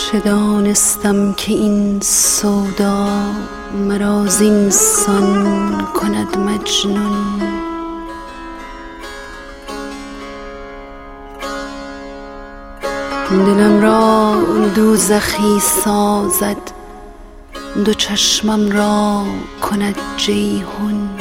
چه دانستم که این سودا مرا زینسان کند مجنون. دلم را دوزخی سازد، دو چشمم را کند جیحون.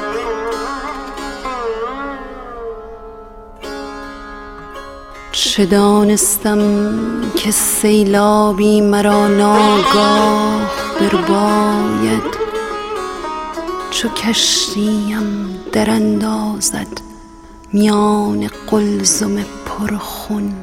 چه دانستم که سیلابی مرا ناگاه برباید، چو کشتیم در اندازد میان قلزم پرخون.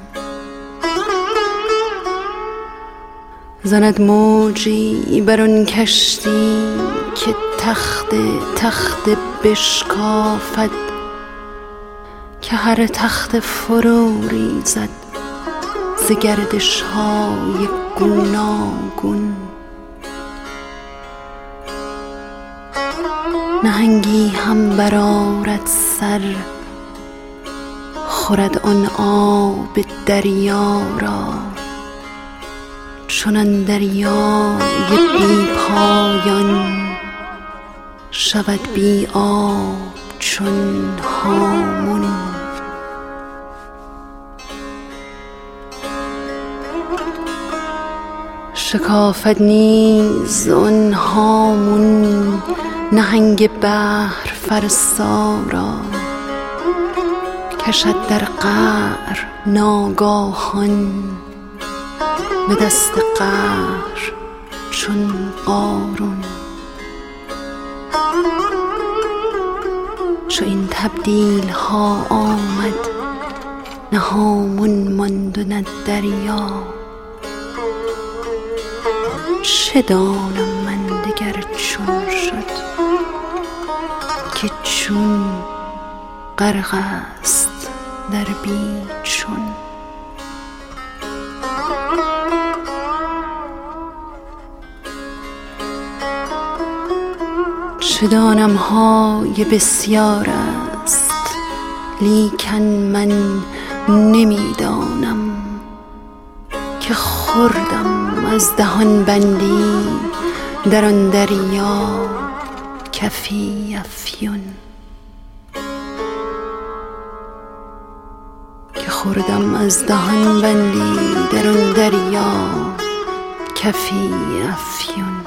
زند موجی بر آن کشتی که تخت بشکافد، که هر تخت فرو ریزد ز گردش های گوناگون. نهنگی هم برآرد سر، خورد آن آب دریا را، چنان دریای بی پایان شود بی آب چون هامون. شکافد نیز آن هامون نهنگ بحر فرسا را، کشد در قعر ناگاهان به دست قهر چون قارون. چو این تبدیل ها آمد، نه هامون ماند و نه دریا. چه دانم من دگر چون شد، که چون غرق است در بی چون. چه دانم های بسیار است، لیکن من نمیدانم که خوردم از دهان بندی در آن دریا کفی افیون. که خوردم از دهان بندی در آن دریا کفی افیون.